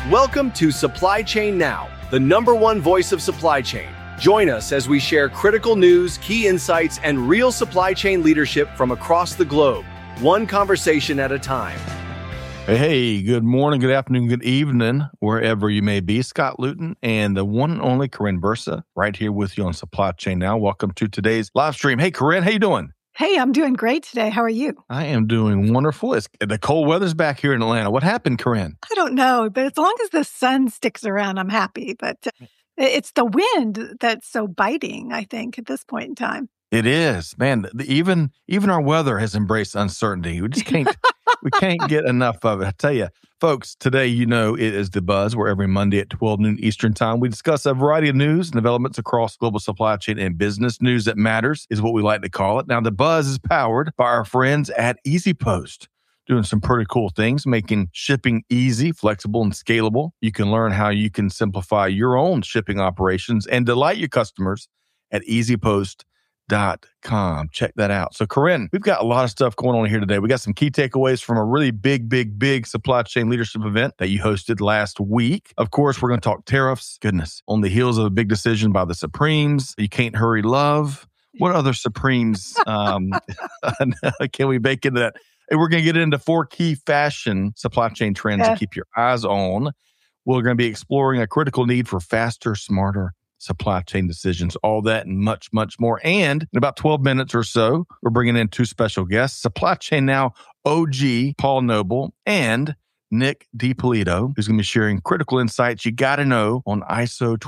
Welcome to Supply Chain Now, the #1 voice of supply chain. Join us as we share critical news, key insights, and real supply chain leadership from across the globe, one conversation at a time. Hey, good morning, good afternoon, good evening, wherever you may be. Scott Luton and the one and only Corinne Bursa right here with you on Supply Chain Now. Welcome to today's live stream. Hey, Corinne, how you doing? Hey, I'm doing great today. How are you? I am doing wonderful. The cold weather's back here in Atlanta. What happened, Corinne? I don't know, but as long as the sun sticks around, I'm happy. But it's the wind that's so biting, I think, at this point in time. It is, man. Even our weather has embraced uncertainty. We just can't we can't get enough of it. I tell you, folks, today, it is The Buzz, where every Monday at 12 noon Eastern Time, we discuss a variety of news and developments across global supply chain and business. News that matters is what we like to call it. Now, The Buzz is powered by our friends at EasyPost, doing some pretty cool things, making shipping easy, flexible, and scalable. You can learn how you can simplify your own shipping operations and delight your customers at EasyPost.com. Check that out. So, Corinne, we've got a lot of stuff going on here today. We got some key takeaways from a really big supply chain leadership event that you hosted last week. Of course, we're going to talk tariffs. Goodness, on the heels of a big decision by the Supremes. You can't hurry love. What other Supremes can we bake into that? And we're going to get into 4 key fashion supply chain trends to keep your eyes on. We're going to be exploring a critical need for faster, smarter supply chain decisions, all that and much, much more. And in about 12 minutes or so, we're bringing in 2 special guests, Supply Chain Now OG Paul Noble and Nick DiPolito, who's going to be sharing critical insights you got to know on ISO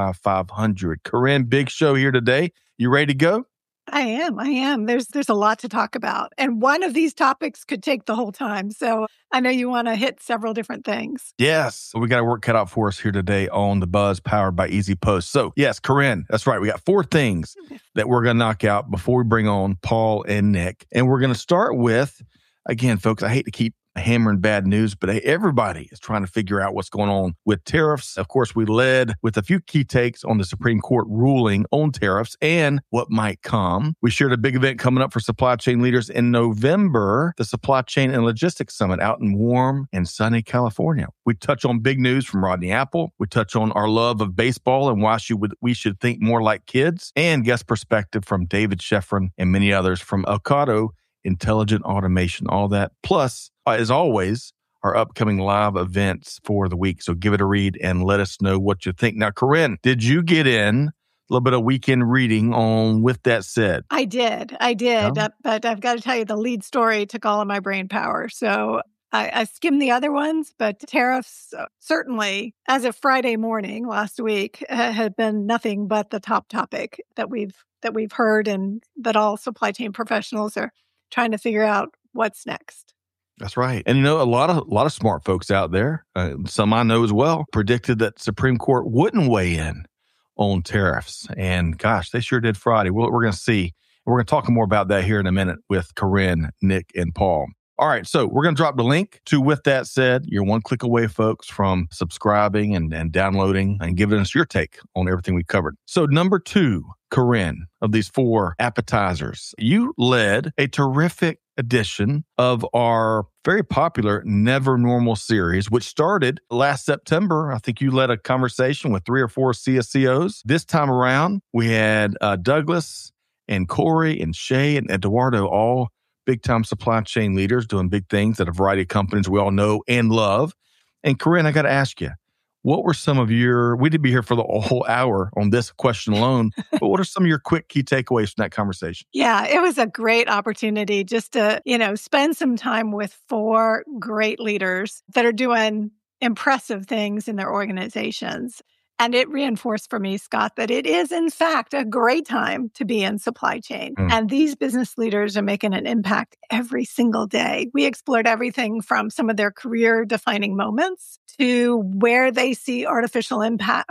25500. Corinne, big show here today. You ready to go? I am. There's a lot to talk about. And one of these topics could take the whole time. So I know you want to hit several different things. Yes. We got our work cut out for us here today on The Buzz, powered by EasyPost. So yes, Corinne, that's right. We got 4 things that we're going to knock out before we bring on Paul and Nick. And we're going to start with, again, folks, I hate to keep hammering bad news, but everybody is trying to figure out what's going on with tariffs. Of course, we led with a few key takes on the Supreme Court ruling on tariffs and what might come. We shared a big event coming up for supply chain leaders in November, the Supply Chain and Logistics Summit out in warm and sunny California. We touch on big news from Rodney Apple. We touch on our love of baseball and why we should think more like kids, and guest perspective from David Sheffrin and many others from Ocado Intelligent Automation, all that. Plus, as always, our upcoming live events for the week. So give it a read and let us know what you think. Now, Corinne, did you get in a little bit of weekend reading on With That Said? I did. Yeah. But I've got to tell you, the lead story took all of my brain power. So I skimmed the other ones, but tariffs certainly, as of Friday morning last week, had been nothing but the top topic that we've heard, and that all supply chain professionals are trying to figure out what's next. That's right. And a lot of smart folks out there, some I know as well, predicted that Supreme Court wouldn't weigh in on tariffs. And gosh, they sure did Friday. We're going to see. We're going to talk more about that here in a minute with Corinne, Nick, and Paul. All right, so we're going to drop the link to With That Said. You're one click away, folks, from subscribing and downloading and giving us your take on everything we covered. So number 2, Corinne, of these 4 appetizers, you led a terrific edition of our very popular Never Normal series, which started last September. I think you led a conversation with 3 or 4 CSCOs. This time around, we had Douglas and Corey and Shay and Eduardo, all big-time supply chain leaders doing big things at a variety of companies we all know and love. And Corinne, I got to ask you, what were some of we did be here for the whole hour on this question alone, but what are some of your quick key takeaways from that conversation? Yeah, it was a great opportunity just to, spend some time with 4 great leaders that are doing impressive things in their organizations. And it reinforced for me, Scott, that it is, in fact, a great time to be in supply chain. And these business leaders are making an impact every single day. We explored everything from some of their career-defining moments to where they see artificial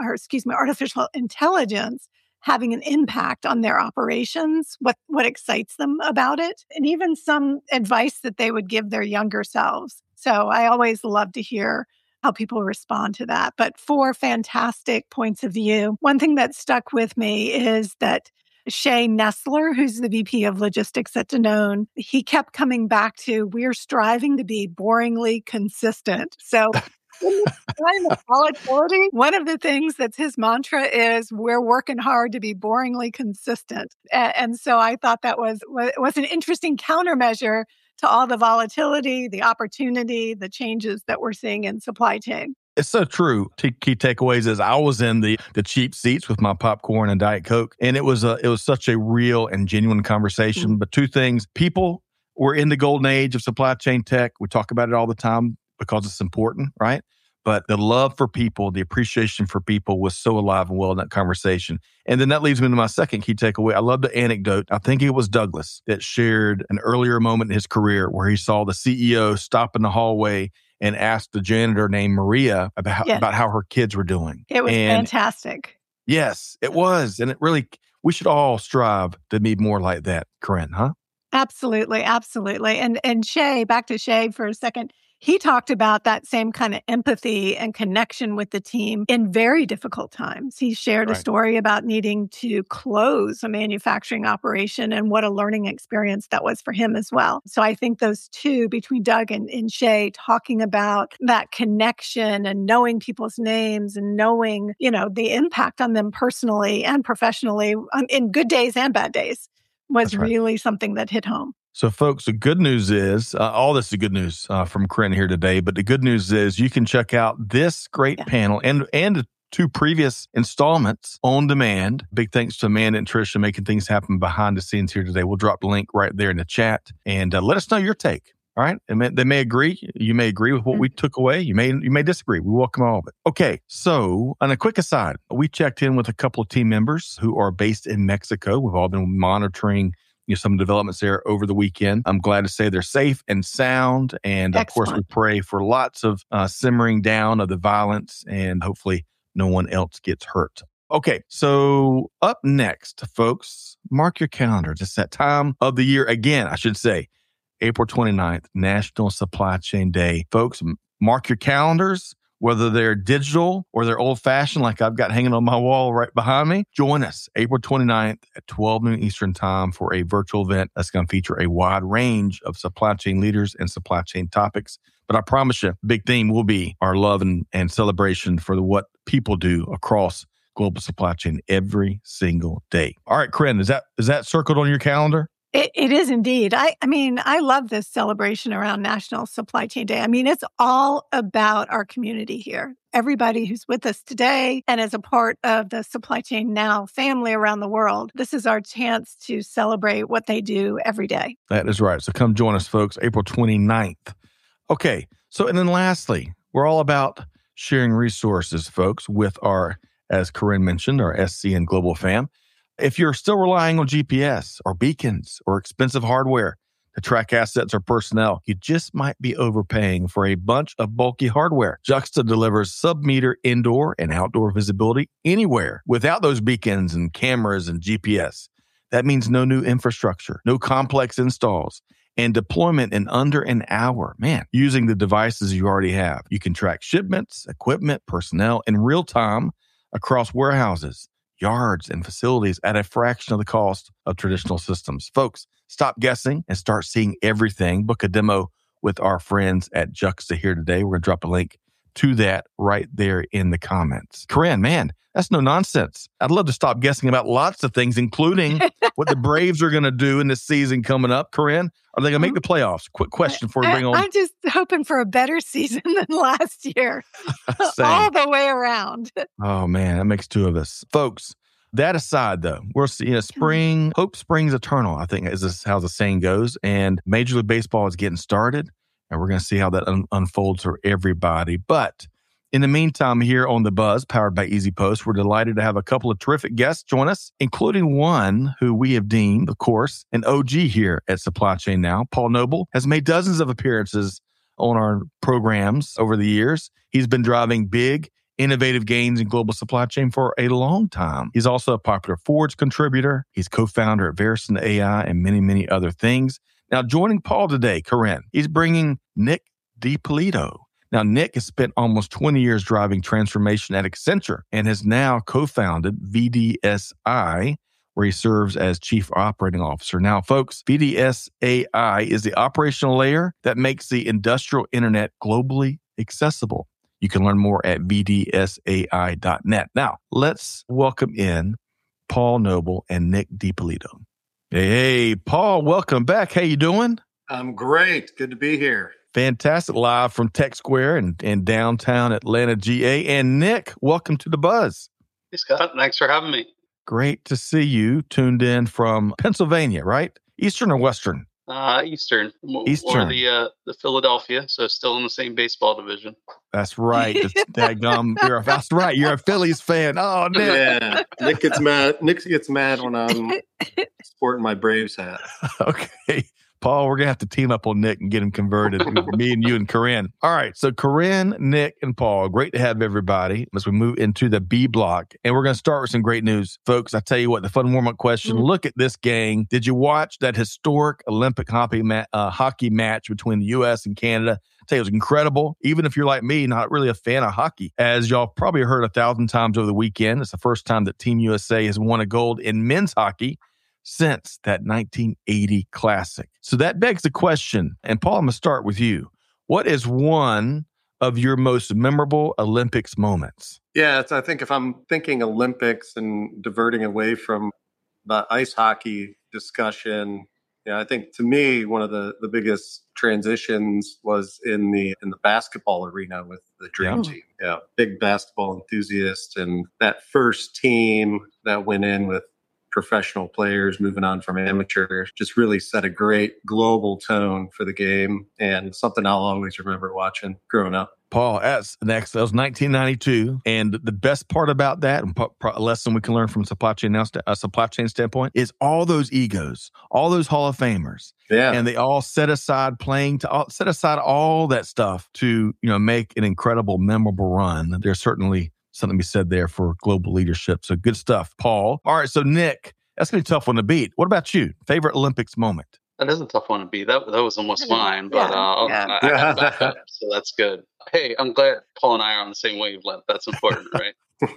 intelligence having an impact on their operations, what excites them about it, and even some advice that they would give their younger selves. So I always love to hear how people respond to that. But 4 fantastic points of view. One thing that stuck with me is that Shay Nestler, who's the VP of Logistics at Danone, he kept coming back to, we're striving to be boringly consistent. So In the time of volatility, one of the things that's his mantra is we're working hard to be boringly consistent. And so I thought that was an interesting countermeasure to all the volatility, the opportunity, the changes that we're seeing in supply chain. It's so true. Key takeaways is I was in the cheap seats with my popcorn and Diet Coke, and it was such a real and genuine conversation. But two things: people were in the golden age of supply chain tech. We talk about it all the time because it's important, right? But the love for people, the appreciation for people was so alive and well in that conversation. And then that leads me to my second key takeaway. I love the anecdote. I think it was Douglas that shared an earlier moment in his career where he saw the CEO stop in the hallway and asked the janitor named Maria about how her kids were doing. It was fantastic. Yes, it was. And it really, we should all strive to be more like that, Corinne, huh? Absolutely, absolutely. And Shay, back to Shay for a second, he talked about that same kind of empathy and connection with the team in very difficult times. He shared a story about needing to close a manufacturing operation and what a learning experience that was for him as well. So I think those two, between Doug and Shay, talking about that connection and knowing people's names and knowing, the impact on them personally and professionally in good days and bad days was really something that hit home. So, folks, the good news is, all this is good news from Corinne here today, but the good news is you can check out this great panel and the two previous installments on demand. Big thanks to Amanda and Tricia making things happen behind the scenes here today. We'll drop the link right there in the chat and let us know your take. All right. They may agree. You may agree with what we took away. You may disagree. We welcome all of it. Okay. So on a quick aside, we checked in with a couple of team members who are based in Mexico. We've all been monitoring some developments there over the weekend. I'm glad to say they're safe and sound. And of course, we pray for lots of simmering down of the violence and hopefully no one else gets hurt. Okay, so up next, folks, mark your calendars. It's that time of the year again, I should say, April 29th, National Supply Chain Day. Folks, mark your calendars. Whether they're digital or they're old-fashioned like I've got hanging on my wall right behind me, join us April 29th at 12 noon Eastern Time for a virtual event that's going to feature a wide range of supply chain leaders and supply chain topics. But I promise you, the big theme will be our love and celebration for what people do across global supply chain every single day. All right, Corinne, is that circled on your calendar? It is indeed. I mean, I love this celebration around National Supply Chain Day. I mean, it's all about our community here. Everybody who's with us today and is a part of the Supply Chain Now family around the world, this is our chance to celebrate what they do every day. That is right. So come join us, folks, April 29th. Okay. So, and then lastly, we're all about sharing resources, folks, with our, as Corinne mentioned, our SCN Global fam. If you're still relying on GPS or beacons or expensive hardware to track assets or personnel, you just might be overpaying for a bunch of bulky hardware. Juxta delivers sub-meter indoor and outdoor visibility anywhere without those beacons and cameras and GPS. That means no new infrastructure, no complex installs, and deployment in under an hour. Man, using the devices you already have. You can track shipments, equipment, personnel in real time across warehouses, yards, and facilities at a fraction of the cost of traditional systems. Folks, stop guessing and start seeing everything. Book a demo with our friends at Juxta here today. We're going to drop a link to that right there in the comments. Corinne, man, that's no nonsense. I'd love to stop guessing about lots of things, including what the Braves are going to do in this season coming up. Corinne, are they going to make the playoffs? Quick question before we bring on. I'm just hoping for a better season than last year. All the way around. Oh, man, that makes two of us. Folks, that aside, though, we're seeing spring. Hope springs eternal, I think is how the saying goes. And Major League Baseball is getting started. And we're going to see how that unfolds for everybody. But in the meantime, here on The Buzz, powered by EasyPost, we're delighted to have a couple of terrific guests join us, including one who we have deemed, of course, an OG here at Supply Chain Now. Paul Noble has made dozens of appearances on our programs over the years. He's been driving big, innovative gains in global supply chain for a long time. He's also a popular Forge contributor. He's co-founder at Verison AI and many, many other things. Now, joining Paul today, Corinne, he's bringing Nick DiPolito. Now, Nick has spent almost 20 years driving transformation at Accenture and has now co-founded VDSI, where he serves as Chief Operating Officer. Now, folks, VDSAI is the operational layer that makes the industrial internet globally accessible. You can learn more at vdsai.net. Now, let's welcome in Paul Noble and Nick DiPolito. Hey, Paul, welcome back. How you doing? I'm great. Good to be here. Fantastic. Live from Tech Square in downtown Atlanta, GA. And Nick, welcome to The Buzz. Hey, Scott. Thanks for having me. Great to see you tuned in from Pennsylvania, right? Eastern or Western? Eastern. Eastern. Or the Philadelphia, so still in the same baseball division. That's right. That's right. You're a Phillies fan. Oh, Nick. Yeah. Nick gets mad. Nick gets mad when I'm sporting my Braves hat. Okay. Paul, we're going to have to team up on Nick and get him converted. Me and you and Corinne. All right. So Corinne, Nick, and Paul, great to have everybody as we move into the B block. And we're going to start with some great news. Folks, I tell you what, the fun warm-up question. Look at this gang. Did you watch that historic Olympic hockey match between the U.S. and Canada? I tell you, it was incredible. Even if you're like me, not really a fan of hockey. As y'all probably heard 1,000 times over the weekend, it's the first time that Team USA has won a gold in men's hockey since that 1980 classic. So that begs the question, and Paul, I'm going to start with you. What is one of your most memorable Olympics moments? Yeah, I think if I'm thinking Olympics and diverting away from the ice hockey discussion, I think to me, one of the biggest transitions was in the basketball arena with the Dream Team. Yeah, big basketball enthusiast. And that first team that went in with professional players moving on from amateur just really set a great global tone for the game, and something I'll always remember watching growing up. Paul, that's next. That was 1992, and the best part about that, and a lesson we can learn from a supply chain standpoint, is all those egos, all those Hall of Famers, and they all set aside all that stuff to make an incredible, memorable run. There's certainly something to be said there for global leadership. So good stuff, Paul. All right, so Nick, that's going to be a tough one to beat. What about you? Favorite Olympics moment? That is a tough one to beat. That was almost mine, but I had to back up, so that's good. Hey, I'm glad Paul and I are on the same wavelength. That's important, right?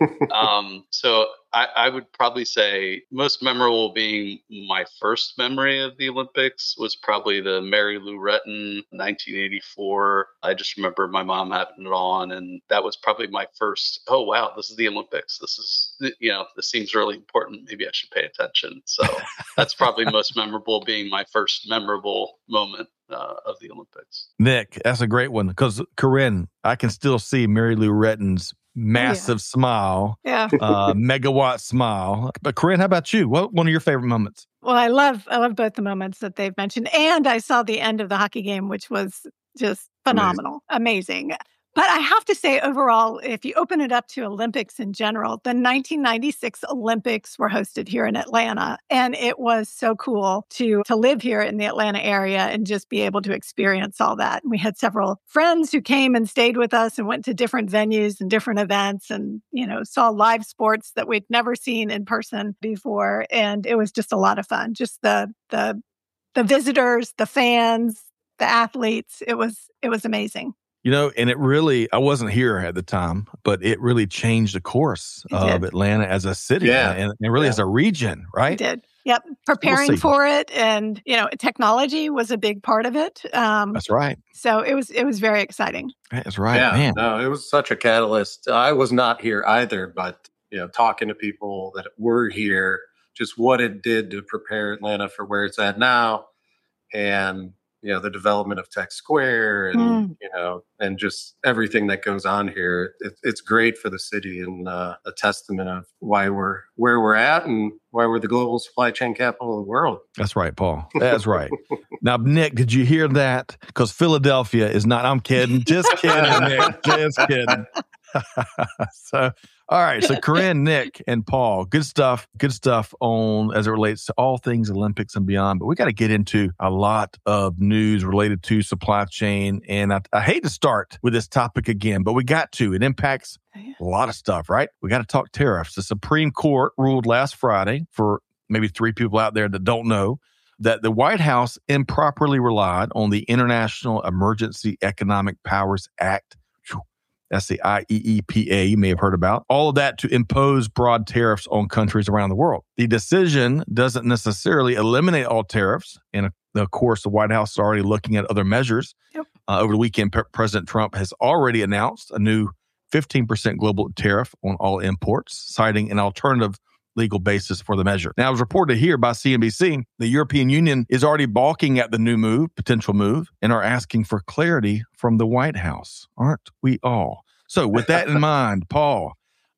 So I would probably say most memorable being my first memory of the Olympics was probably the Mary Lou Retton 1984. I just remember my mom having it on, and that was probably my first, oh, wow, this is the Olympics. This is, this seems really important. Maybe I should pay attention. So that's probably most memorable, being my first memorable moment of the Olympics. Nick, that's a great one, because Corinne, I can still see Mary Lou Retton's massive smile, megawatt smile. But Corinne, how about you? What one of your favorite moments? Well, I love both the moments that they've mentioned, and I saw the end of the hockey game, which was just phenomenal, amazing. But I have to say, overall, if you open it up to Olympics in general, the 1996 Olympics were hosted here in Atlanta. And it was so cool to live here in the Atlanta area and just be able to experience all that. And we had several friends who came and stayed with us and went to different venues and different events and, saw live sports that we'd never seen in person before. And it was just a lot of fun. Just the visitors, the fans, the athletes. It was amazing. And it really, I wasn't here at the time, but it really changed the course of Atlanta as a city and really as a region, right? It did. Yep. Preparing for it. And, technology was a big part of it. That's right. So it was very exciting. That's right, man. No, it was such a catalyst. I was not here either, but, talking to people that were here, just what it did to prepare Atlanta for where it's at now. And, the development of Tech Square and, and just everything that goes on here. It's great for the city and a testament of why we're where we're at and why we're the global supply chain capital of the world. That's right, Paul. That's right. Now, Nick, did you hear that? Because Philadelphia is not, I'm kidding. Just kidding, Nick. Just kidding. So, all right. So Corinne, Nick, and Paul, good stuff on as it relates to all things Olympics and beyond. But we got to get into a lot of news related to supply chain. And I hate to start with this topic again, but we got to. It impacts a lot of stuff, right? We got to talk tariffs. The Supreme Court ruled last Friday, for maybe 3 people out there that don't know, that the White House improperly relied on the International Emergency Economic Powers Act. That's the IEEPA you may have heard about. All of that to impose broad tariffs on countries around the world. The decision doesn't necessarily eliminate all tariffs. And of course, the White House is already looking at other measures. Yep. Over the weekend, President Trump has already announced a new 15% global tariff on all imports, citing an alternative legal basis for the measure. Now, it was reported here by CNBC, the European Union is already balking at the potential move, and are asking for clarity from the White House. Aren't we all? So with that in mind, Paul,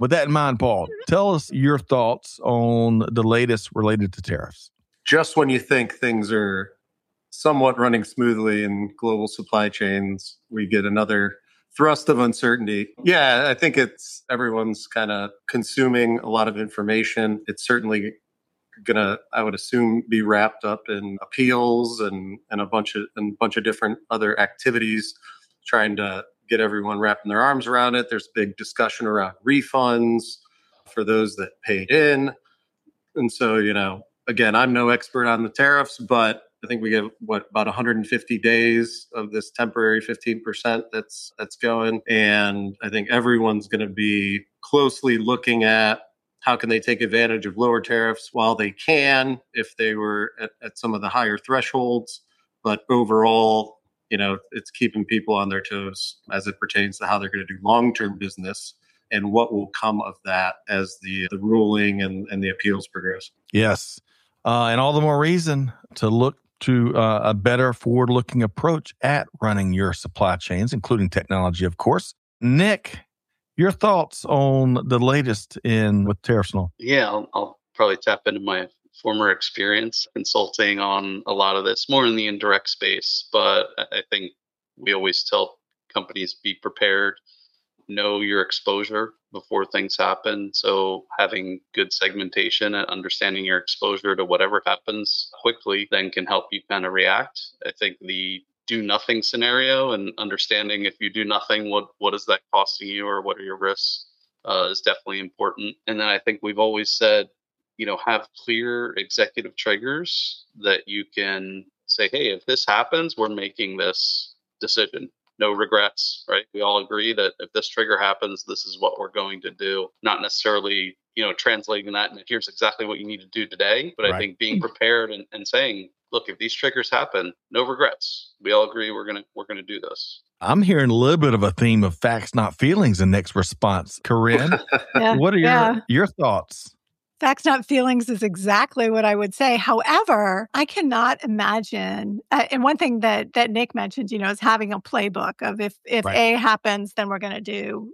tell us your thoughts on the latest related to tariffs. Just when you think things are somewhat running smoothly in global supply chains, we get another thrust of uncertainty. Yeah, I think everyone's kind of consuming a lot of information. It's certainly going to, I would assume, be wrapped up in appeals and a bunch of different other activities, trying to get everyone wrapping their arms around it. There's big discussion around refunds for those that paid in. And so, again, I'm no expert on the tariffs, but I think we get about 150 days of this temporary 15% that's going. And I think everyone's going to be closely looking at how can they take advantage of lower tariffs while they can, if they were at some of the higher thresholds. But overall, it's keeping people on their toes as it pertains to how they're going to do long-term business and what will come of that as the ruling and the appeals progress. Yes. And all the more reason to look to a better forward-looking approach at running your supply chains, including technology, of course. Nick, your thoughts on the latest with tariffs and all? Yeah, I'll probably tap into my former experience consulting on a lot of this, more in the indirect space. But I think we always tell companies, be prepared, know your exposure before things happen. So having good segmentation and understanding your exposure to whatever happens quickly then can help you kind of react. I think the do nothing scenario and understanding if you do nothing, what is that costing you or what are your risks is definitely important. And then I think we've always said, have clear executive triggers that you can say, hey, if this happens, we're making this decision. No regrets, right? We all agree that if this trigger happens, this is what we're going to do. Not necessarily, translating that and here's exactly what you need to do today. But right. I think being prepared and saying, look, if these triggers happen, no regrets. We all agree we're gonna do this. I'm hearing a little bit of a theme of facts, not feelings in Nick's response. Corinne, what are your thoughts? Facts, not feelings is exactly what I would say. However, I cannot imagine, and one thing that Nick mentioned, is having a playbook of if right. A happens, then we're going to do,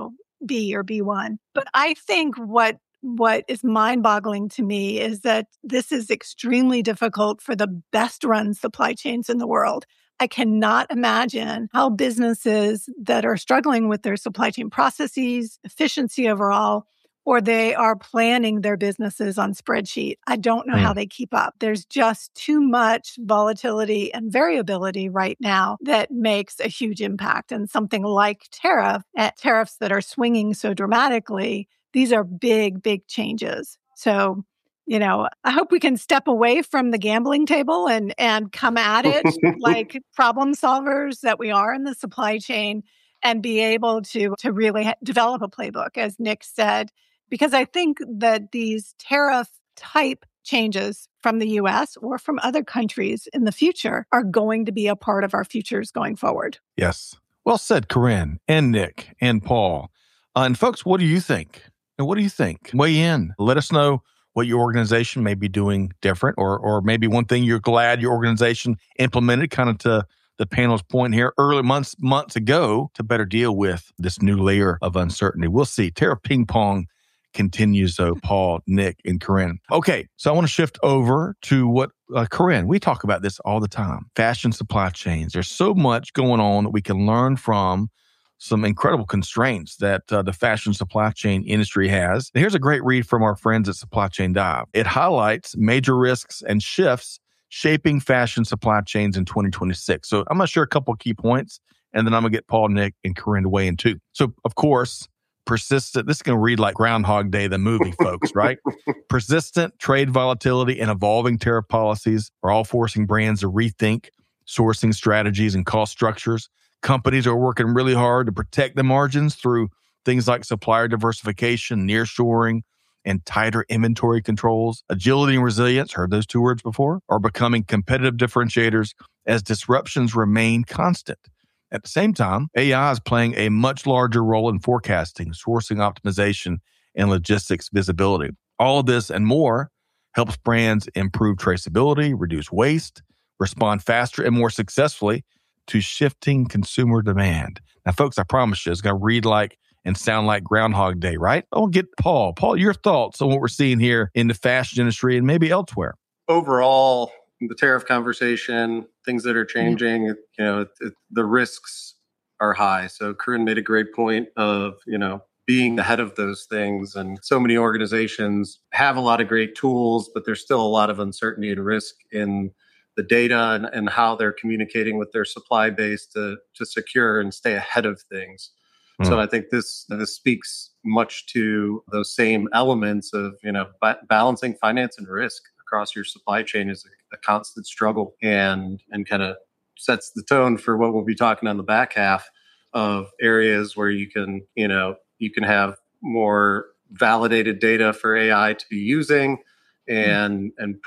B or B1. But I think what is mind-boggling to me is that this is extremely difficult for the best-run supply chains in the world. I cannot imagine how businesses that are struggling with their supply chain processes, efficiency overall, or they are planning their businesses on spreadsheet. I don't know how they keep up. There's just too much volatility and variability right now that makes a huge impact. And something like tariffs that are swinging so dramatically, these are big, big changes. So, I hope we can step away from the gambling table and come at it like problem solvers that we are in the supply chain and be able to really develop a playbook, as Nick said. Because I think that these tariff type changes from the U.S. or from other countries in the future are going to be a part of our futures going forward. Yes. Well said, Corinne and Nick and Paul. And folks, what do you think? Weigh in. Let us know what your organization may be doing different or maybe one thing you're glad your organization implemented, kind of to the panel's point here, early months ago, to better deal with this new layer of uncertainty. We'll see. Tariff ping pong continues, though, Paul, Nick, and Corinne. Okay, so I want to shift over to what, Corinne, we talk about this all the time, fashion supply chains. There's so much going on that we can learn from, some incredible constraints that the fashion supply chain industry has. And here's a great read from our friends at Supply Chain Dive. It highlights major risks and shifts shaping fashion supply chains in 2026. So I'm going to share a couple of key points, and then I'm going to get Paul, Nick, and Corinne to weigh in too. So, of course, persistent, this is going to read like Groundhog Day, the movie, folks, right? Persistent trade volatility and evolving tariff policies are all forcing brands to rethink sourcing strategies and cost structures. Companies are working really hard to protect the margins through things like supplier diversification, nearshoring, and tighter inventory controls. Agility and resilience, heard those two words before, are becoming competitive differentiators as disruptions remain constant. At the same time, AI is playing a much larger role in forecasting, sourcing optimization, and logistics visibility. All of this and more helps brands improve traceability, reduce waste, respond faster and more successfully to shifting consumer demand. Now, folks, I promise you, it's going to read like and sound like Groundhog Day, right? I'll get Paul. Paul, your thoughts on what we're seeing here in the fashion industry and maybe elsewhere. Overall, the tariff conversation, things that are changing, the risks are high. So Corinne made a great point of, being ahead of those things. And so many organizations have a lot of great tools, but there's still a lot of uncertainty and risk in the data and how they're communicating with their supply base to secure and stay ahead of things. So I think this speaks much to those same elements of, balancing finance and risk across your supply chain is a constant struggle and kind of sets the tone for what we'll be talking on the back half of areas where you can have more validated data for AI to be using and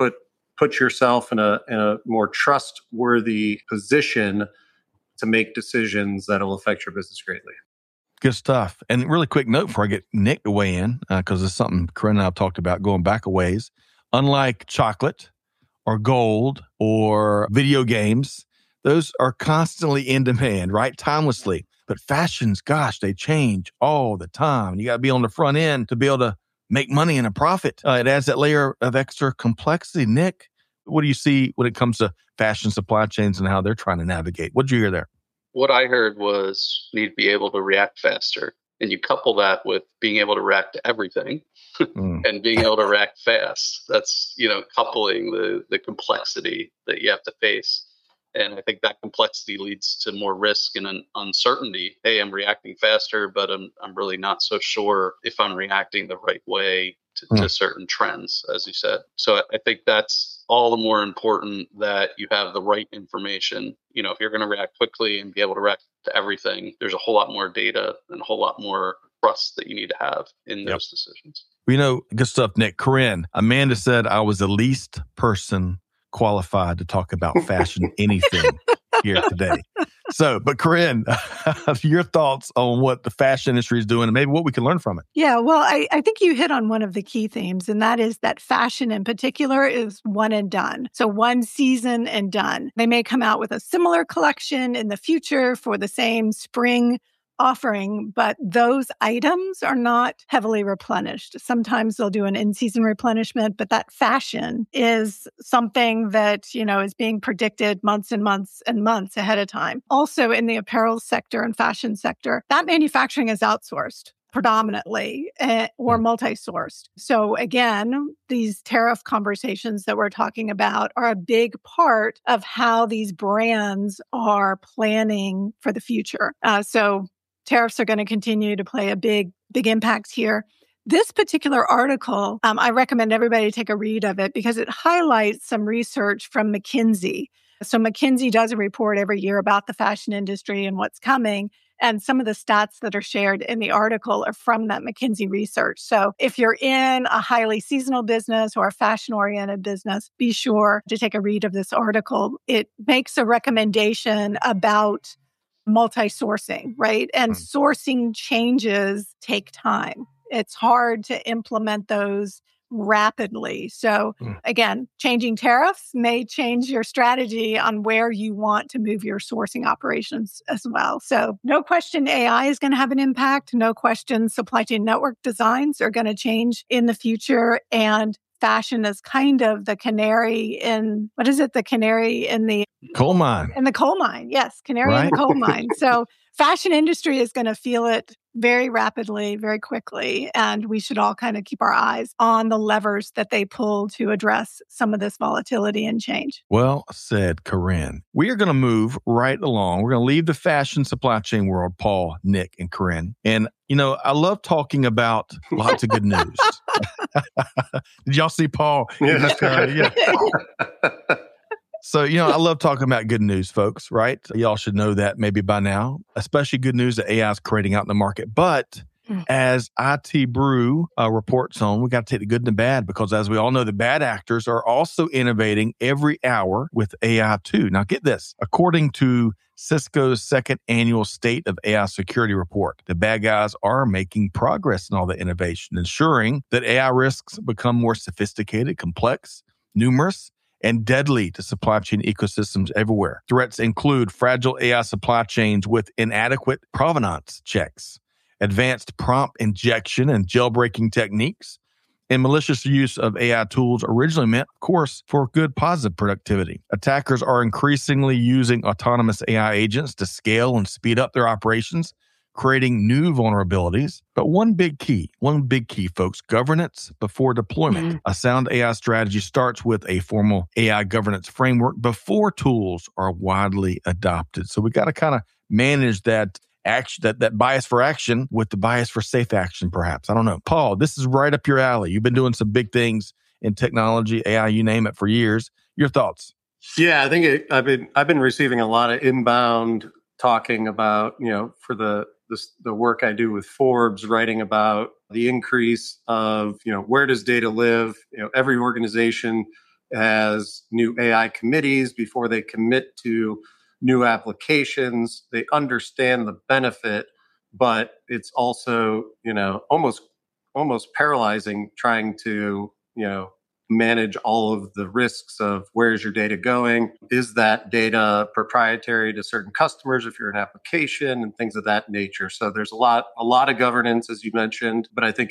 put yourself in a more trustworthy position to make decisions that'll affect your business greatly. Good stuff. And really quick note before I get Nick to weigh in, because it's something Corinne and I have talked about going back a ways. Unlike chocolate or gold or video games, those are constantly in demand, right? Timelessly. But fashions, gosh, they change all the time. You got to be on the front end to be able to make money and a profit. It adds that layer of extra complexity. Nick, what do you see when it comes to fashion supply chains and how they're trying to navigate? What did you hear there? What I heard was you need to be able to react faster. And you couple that with being able to react to everything and being able to react fast. That's, coupling the complexity that you have to face. And I think that complexity leads to more risk and an uncertainty. Hey, I'm reacting faster, but I'm really not so sure if I'm reacting the right way to certain trends, as you said. So I think that's all the more important that you have the right information. If you're going to react quickly and be able to react to everything, there's a whole lot more data and a whole lot more trust that you need to have in those decisions. Good stuff, Nick. Corinne, Amanda said I was the least person qualified to talk about fashion anything here today. So, but Corinne, your thoughts on what the fashion industry is doing and maybe what we can learn from it. Yeah, well, I think you hit on one of the key themes, and that is that fashion in particular is one and done. So one season and done. They may come out with a similar collection in the future for the same spring offering, but those items are not heavily replenished. Sometimes they'll do an in-season replenishment, but that fashion is something that, is being predicted months and months and months ahead of time. Also in the apparel sector and fashion sector, that manufacturing is outsourced predominantly or multi-sourced. So again, these tariff conversations that we're talking about are a big part of how these brands are planning for the future. So tariffs are going to continue to play a big impact here. This particular article, I recommend everybody take a read of it because it highlights some research from McKinsey. So McKinsey does a report every year about the fashion industry and what's coming. And some of the stats that are shared in the article are from that McKinsey research. So if you're in a highly seasonal business or a fashion-oriented business, be sure to take a read of this article. It makes a recommendation about multi-sourcing, right? And sourcing changes take time. It's hard to implement those rapidly. So again, changing tariffs may change your strategy on where you want to move your sourcing operations as well. So no question AI is going to have an impact. No question supply chain network designs are going to change in the future. And fashion is kind of the canary in, the canary in the coal mine. In the coal mine, yes, canary in the coal mine. So fashion industry is going to feel it very rapidly, very quickly, and we should all kind of keep our eyes on the levers that they pull to address some of this volatility and change. Well said, Corinne. We are going to move right along. We're going to leave the fashion supply chain world, Paul, Nick, and Corinne. And, I love talking about lots of good news. Did y'all see Paul? Yeah. So, I love talking about good news, folks, right? Y'all should know that maybe by now, especially good news that AI is creating out in the market. But As IT Brew reports on, we got to take the good and the bad because, as we all know, the bad actors are also innovating every hour with AI too. Now, get this. According to Cisco's second annual State of AI Security Report, the bad guys are making progress in all the innovation, ensuring that AI risks become more sophisticated, complex, numerous, and deadly to supply chain ecosystems everywhere. Threats include fragile AI supply chains with inadequate provenance checks, advanced prompt injection and jailbreaking techniques, and malicious use of AI tools originally meant, of course, for good positive productivity. Attackers are increasingly using autonomous AI agents to scale and speed up their operations, creating new vulnerabilities. But one big key, folks, governance before deployment. A sound AI strategy starts with a formal AI governance framework before tools are widely adopted. So we got to kind of manage that action, that bias for action with the bias for safe action, perhaps. I don't know. Paul, this is right up your alley. You've been doing some big things in technology, AI, you name it, for years. Your thoughts? Yeah, I think I've been receiving a lot of inbound talking about, for the work I do with Forbes, writing about the increase of, where does data live? Every organization has new AI committees before they commit to new applications. They understand the benefit, but it's also, almost paralyzing trying to, manage all of the risks of where's your data going? Is that data proprietary to certain customers if you're an application and things of that nature? So there's a lot of governance, as you mentioned, but I think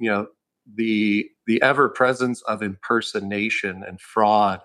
the ever presence of impersonation and fraud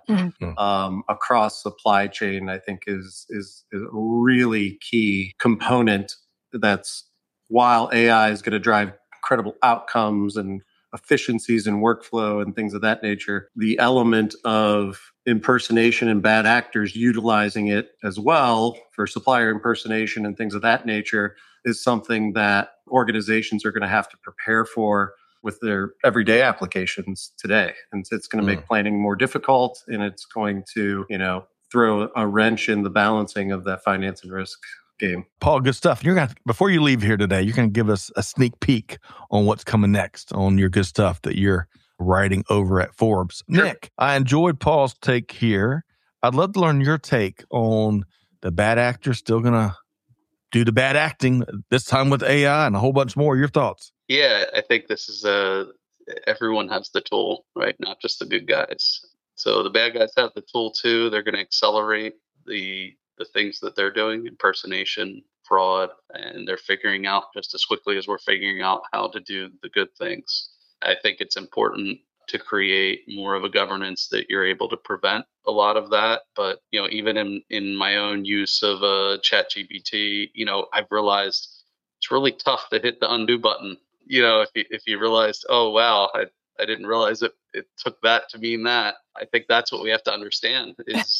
across supply chain, I think is a really key component. That's, while AI is going to drive incredible outcomes and efficiencies in workflow and things of that nature, the element of impersonation and bad actors utilizing it as well for supplier impersonation and things of that nature is something that organizations are going to have to prepare for with their everyday applications today. And it's going to make planning more difficult, and it's going to, throw a wrench in the balancing of that finance and risk game. Paul, good stuff. Before you leave here today, you're going to give us a sneak peek on what's coming next on your good stuff that you're writing over at Forbes. Sure. Nick, I enjoyed Paul's take here. I'd love to learn your take on the bad actor still going to do the bad acting, this time with AI and a whole bunch more. Your thoughts? Yeah, I think this is everyone has the tool, right? Not just the good guys. So the bad guys have the tool too. They're going to accelerate the things that they're doing, impersonation, fraud, and they're figuring out just as quickly as we're figuring out how to do the good things. I think it's important to create more of a governance that you're able to prevent a lot of that. But, even in my own use of ChatGPT, I've realized it's really tough to hit the undo button. If you realized, oh, wow, I didn't realize it took that to mean that. I think that's what we have to understand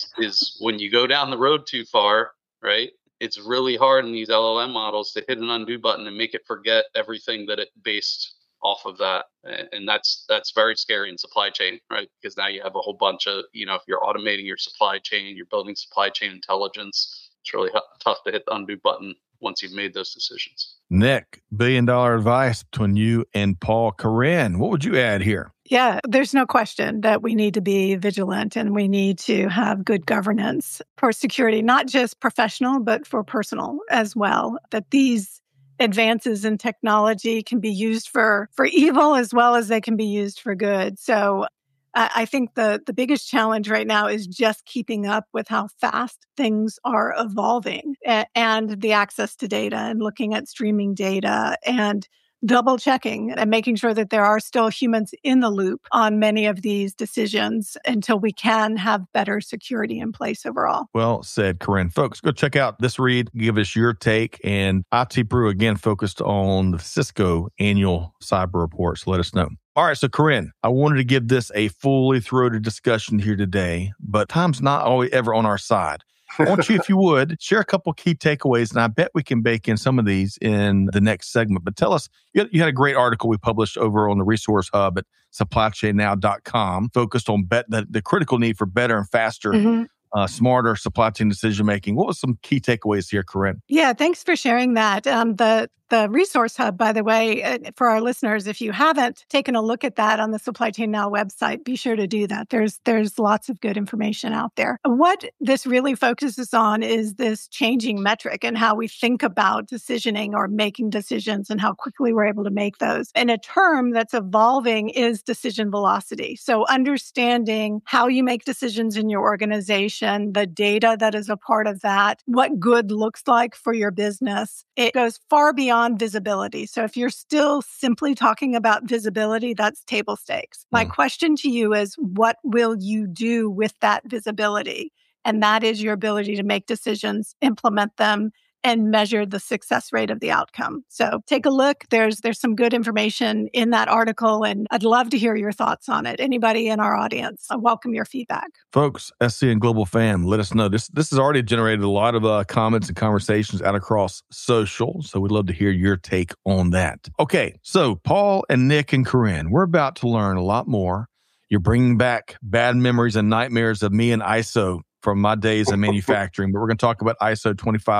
is when you go down the road too far, right? It's really hard in these LLM models to hit an undo button and make it forget everything that it based off of that. And that's very scary in supply chain, right? Because now you have a whole bunch of, if you're automating your supply chain, you're building supply chain intelligence, it's really tough to hit the undo button once you've made those decisions. Nick, $1 billion advice between you and Paul. Corinne, what would you add here? Yeah, there's no question that we need to be vigilant and we need to have good governance for security, not just professional, but for personal as well. That these advances in technology can be used for evil as well as they can be used for good. So I think the biggest challenge right now is just keeping up with how fast things are evolving and the access to data and looking at streaming data and double checking and making sure that there are still humans in the loop on many of these decisions until we can have better security in place overall. Well said, Corinne. Folks, go check out this read. Give us your take. And IT Brew, again, focused on the Cisco annual cyber report. So let us know. All right, so Corinne, I wanted to give this a fully throated discussion here today, but time's not always ever on our side. I want you, if you would, share a couple key takeaways, and I bet we can bake in some of these in the next segment. But tell us, you had a great article we published over on the Resource Hub at supplychainnow.com, focused on the critical need for better and faster, smarter supply chain decision-making. What was some key takeaways here, Corinne? Yeah, thanks for sharing that. The The Resource Hub, by the way, for our listeners, if you haven't taken a look at that on the Supply Chain Now website, be sure to do that. There's lots of good information out there. What this really focuses on is this changing metric and how we think about decisioning or making decisions and how quickly we're able to make those. And a term that's evolving is decision velocity. So understanding how you make decisions in your organization, the data that is a part of that, what good looks like for your business. It goes far beyond visibility. So if you're still simply talking about visibility, that's table stakes. My question to you is, what will you do with that visibility? And that is your ability to make decisions, implement them, and measure the success rate of the outcome. So take a look. There's some good information in that article, and I'd love to hear your thoughts on it. Anybody in our audience, I welcome your feedback. Folks, SCN Global Fam, let us know. This has already generated a lot of comments and conversations out across social, so we'd love to hear your take on that. Okay, so Paul and Nick and Corinne, we're about to learn a lot more. You're bringing back bad memories and nightmares of me and ISO from my days in manufacturing, but we're going to talk about ISO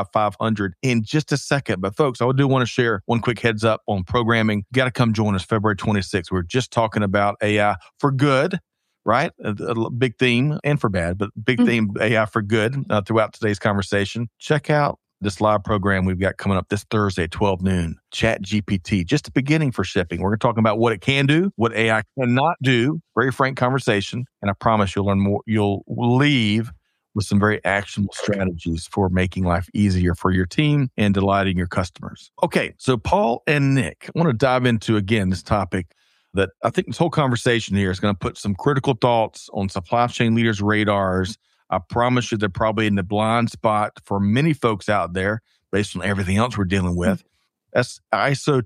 25500 in just a second. But folks, I do want to share one quick heads up on programming. You got to come join us February 26th. We're just talking about AI for good, right? A big theme, and for bad, but big theme, AI for good throughout today's conversation. Check out this live program we've got coming up this Thursday at 12 noon. ChatGPT, just the beginning for shipping. We're going to talk about what it can do, what AI cannot do. Very frank conversation. And I promise you'll learn more. You'll leave with some very actionable strategies for making life easier for your team and delighting your customers. Okay, so Paul and Nick, I want to dive into, again, this topic that I think this whole conversation here is going to put some critical thoughts on supply chain leaders' radars. I promise you they're probably in the blind spot for many folks out there based on everything else we're dealing with. That's ISO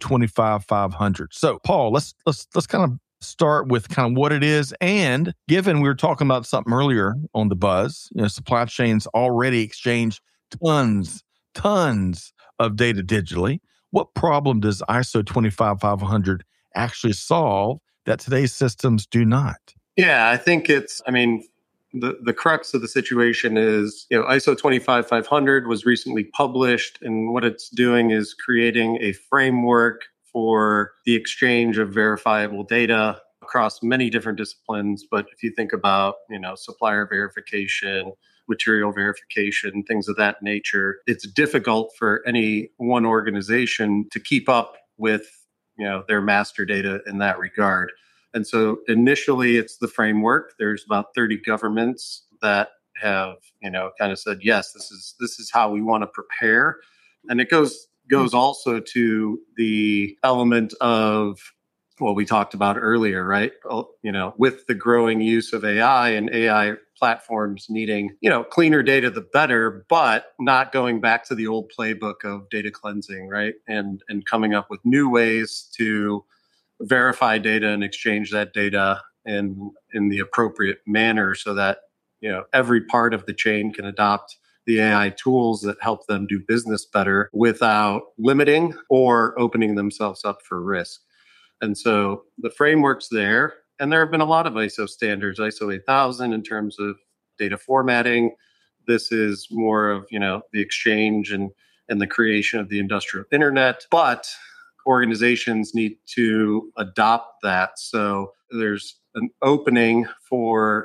25500. So, Paul, let's kind of start with kind of what it is. And given we were talking about something earlier on the buzz, supply chains already exchange tons of data digitally. What problem does ISO 25500 actually solve that today's systems do not? Yeah, I think the crux of the situation is, ISO 25500 was recently published, and what it's doing is creating a framework for the exchange of verifiable data across many different disciplines. But if you think about, supplier verification, material verification, things of that nature, it's difficult for any one organization to keep up with, their master data in that regard. And so initially it's the framework. There's about 30 governments that have, kind of said, yes, this is how we want to prepare. And it goes also to the element of what we talked about earlier, right? With the growing use of AI and AI platforms needing, cleaner data, the better, but not going back to the old playbook of data cleansing, right? And coming up with new ways to verify data and exchange that data in the appropriate manner so that, every part of the chain can adopt the AI tools that help them do business better without limiting or opening themselves up for risk. And so the framework's there, and there have been a lot of ISO standards, ISO 8000 in terms of data formatting. This is more of, the exchange and the creation of the industrial internet, but organizations need to adopt that. So there's an opening for,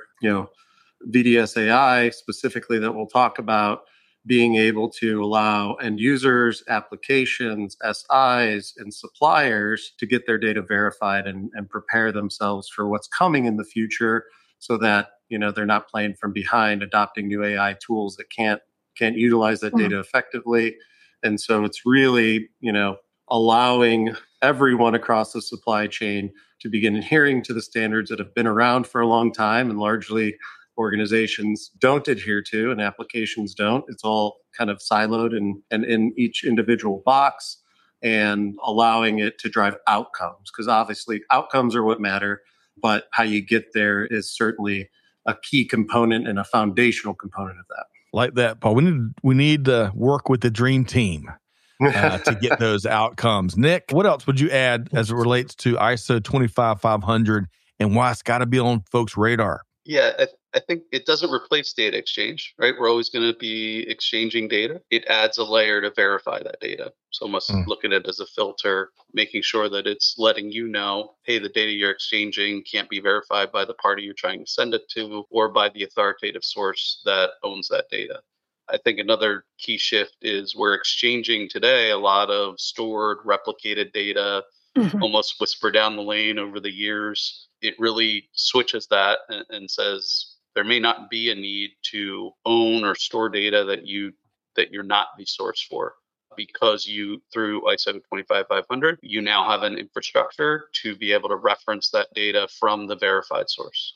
VDSAI specifically that we'll talk about, being able to allow end users, applications, SIs, and suppliers to get their data verified and prepare themselves for what's coming in the future so that, they're not playing from behind, adopting new AI tools that can't utilize that data effectively. And so it's really, allowing everyone across the supply chain to begin adhering to the standards that have been around for a long time and largely organizations don't adhere to and applications don't. It's all kind of siloed and in each individual box, and allowing it to drive outcomes, because obviously outcomes are what matter, but how you get there is certainly a key component and a foundational component of that. Like that, Paul. We need to work with the dream team to get those outcomes. Nick, what else would you add as it relates to ISO 25500 and why it's got to be on folks' radar? Yeah, I think it doesn't replace data exchange, right? We're always going to be exchanging data. It adds a layer to verify that data. So almost look at it as a filter, making sure that it's letting you know, hey, the data you're exchanging can't be verified by the party you're trying to send it to or by the authoritative source that owns that data. I think another key shift is we're exchanging today a lot of stored, replicated data, almost whisper down the lane over the years. It really switches that and says there may not be a need to own or store data that you're not the source for, because you, through ISO 25500, you now have an infrastructure to be able to reference that data from the verified source.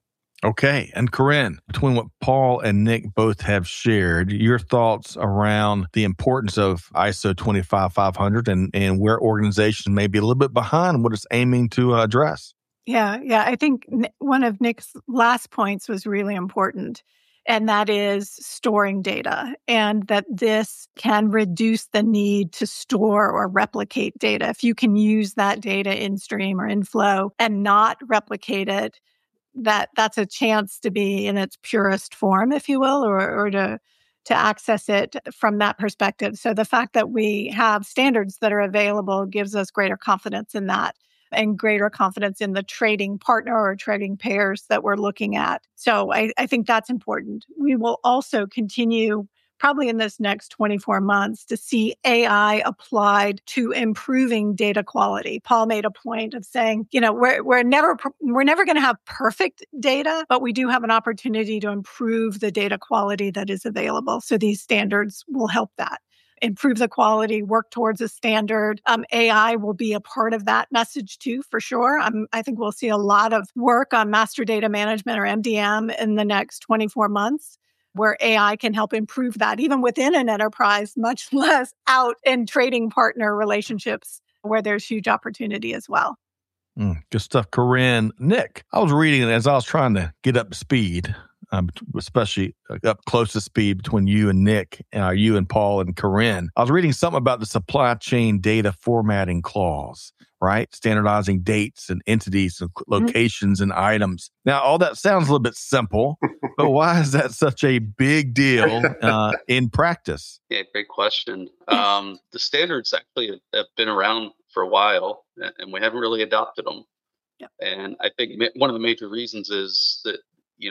Okay. And Corinne, between what Paul and Nick both have shared, your thoughts around the importance of ISO 25500 and where organizations may be a little bit behind what it's aiming to address. Yeah. I think one of Nick's last points was really important, and that is storing data, and that this can reduce the need to store or replicate data. If you can use that data in stream or in flow and not replicate it, that's a chance to be in its purest form, if you will, or to access it from that perspective. So the fact that we have standards that are available gives us greater confidence in that, and greater confidence in the trading partner or trading pairs that we're looking at. So I think that's important. We will also continue, probably in this next 24 months, to see AI applied to improving data quality. Paul made a point of saying, we're never going to have perfect data, but we do have an opportunity to improve the data quality that is available. So these standards will help that. Improve the quality, work towards a standard. AI will be a part of that message too, for sure. I think we'll see a lot of work on master data management, or MDM, in the next 24 months, where AI can help improve that, even within an enterprise, much less out in trading partner relationships where there's huge opportunity as well. Good stuff, Corinne. Nick, I was reading it as I was trying to get up to speed, especially up close to speed between you and Nick, you and Paul and Corinne. I was reading something about the supply chain data formatting clause, right? Standardizing dates and entities and locations and items. Now, all that sounds a little bit simple, but why is that such a big deal in practice? Yeah, great question. The standards actually have been around for a while, and we haven't really adopted them. Yep. And I think one of the major reasons is that,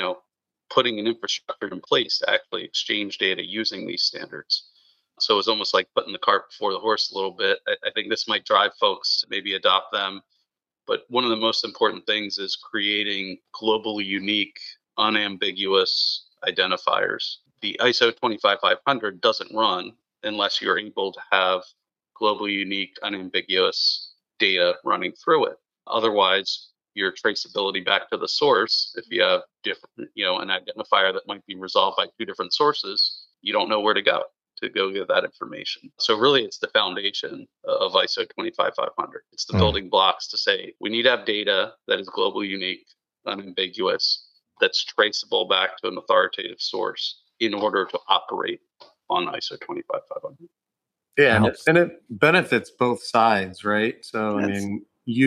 putting an infrastructure in place to actually exchange data using these standards. So it's almost like putting the cart before the horse a little bit. I think this might drive folks to maybe adopt them. But one of the most important things is creating globally unique, unambiguous identifiers. The ISO 25500 doesn't run unless you're able to have globally unique, unambiguous data running through it. Otherwise, your traceability back to the source, if you have different, an identifier that might be resolved by two different sources, you don't know where to go get that information. So really, it's the foundation of ISO 25500. It's the building blocks to say we need to have data that is globally unique, unambiguous, that's traceable back to an authoritative source in order to operate on ISO 25500. Yeah, and it benefits both sides, right? So, yes. I mean,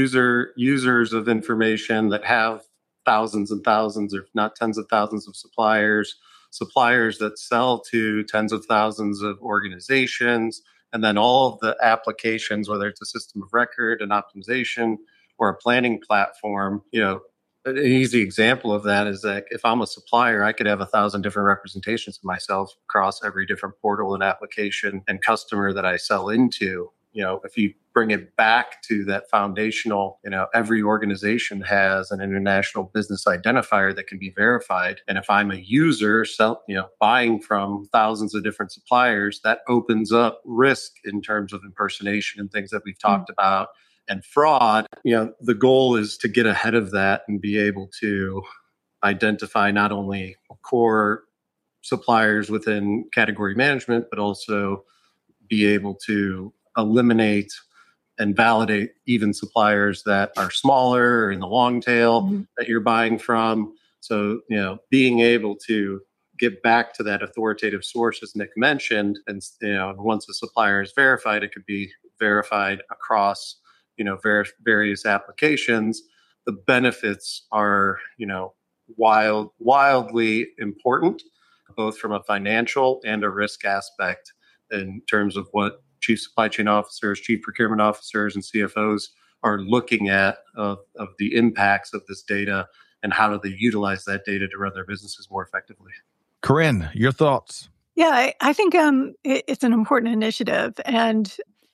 users of information that have thousands and thousands, if not tens of thousands of suppliers that sell to tens of thousands of organizations, and then all of the applications, whether it's a system of record, an optimization, or a planning platform. An easy example of that is that if I'm a supplier, I could have 1,000 different representations of myself across every different portal and application and customer that I sell into. If you bring it back to that foundational, every organization has an international business identifier that can be verified. And if I'm a user, buying from thousands of different suppliers, that opens up risk in terms of impersonation and things that we've talked about. And fraud, the goal is to get ahead of that and be able to identify not only core suppliers within category management, but also be able to eliminate and validate even suppliers that are smaller or in the long tail that you're buying from. So, being able to get back to that authoritative source, as Nick mentioned, and once a supplier is verified, it could be verified across various applications. The benefits are wildly important, both from a financial and a risk aspect in terms of what chief supply chain officers, chief procurement officers, and CFOs are looking at of the impacts of this data and how do they utilize that data to run their businesses more effectively. Corinne, your thoughts? Yeah, I think it's an important initiative. And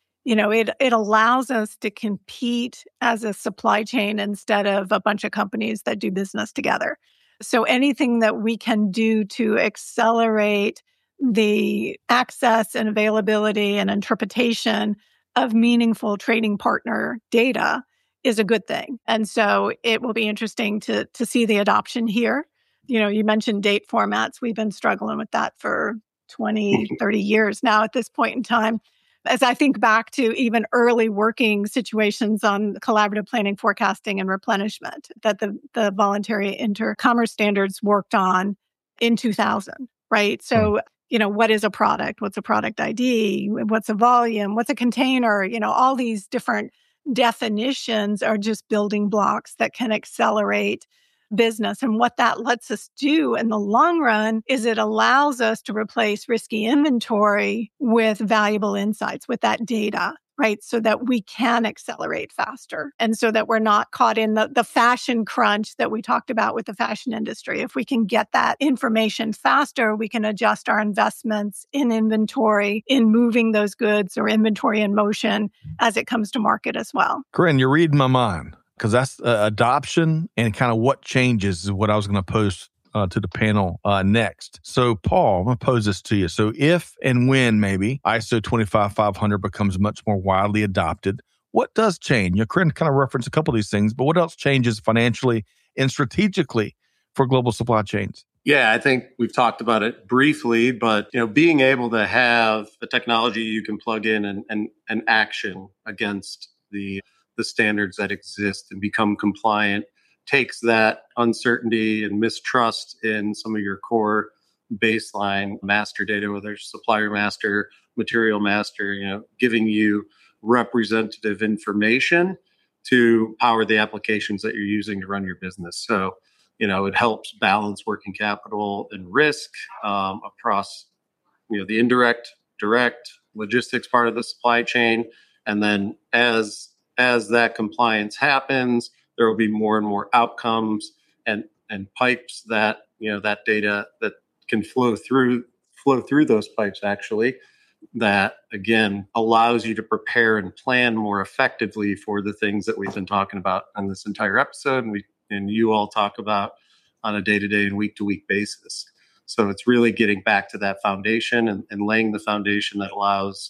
it allows us to compete as a supply chain instead of a bunch of companies that do business together. So anything that we can do to accelerate the access and availability and interpretation of meaningful trading partner data is a good thing. And so it will be interesting to see the adoption here. You mentioned date formats. We've been struggling with that for 20, 30 years now at this point in time. As I think back to even early working situations on collaborative planning, forecasting, and replenishment that the voluntary intercommerce standards worked on in 2000, right? So, what is a product? What's a product ID? What's a volume? What's a container? All these different definitions are just building blocks that can accelerate business. And what that lets us do in the long run is it allows us to replace risky inventory with valuable insights, with that data, right? So that we can accelerate faster and so that we're not caught in the fashion crunch that we talked about with the fashion industry. If we can get that information faster, we can adjust our investments in inventory, in moving those goods or inventory in motion as it comes to market as well. Corinne, you're reading my mind. Because that's adoption and kind of what changes is what I was going to pose to the panel next. So, Paul, I'm going to pose this to you. So, if and when maybe ISO 25500 becomes much more widely adopted, what does change? Corinne kind of referenced a couple of these things, but what else changes financially and strategically for global supply chains? Yeah, I think we've talked about it briefly, but being able to have a technology you can plug in and action against the standards that exist and become compliant takes that uncertainty and mistrust in some of your core baseline master data, whether it's supplier master, material master, giving you representative information to power the applications that you're using to run your business. So, it helps balance working capital and risk across, the indirect, direct logistics part of the supply chain. And then as that compliance happens, there will be more and more outcomes and pipes that, that data that can flow through those pipes actually, that again allows you to prepare and plan more effectively for the things that we've been talking about on this entire episode and you all talk about on a day-to-day and week-to-week basis. So it's really getting back to that foundation and laying the foundation that allows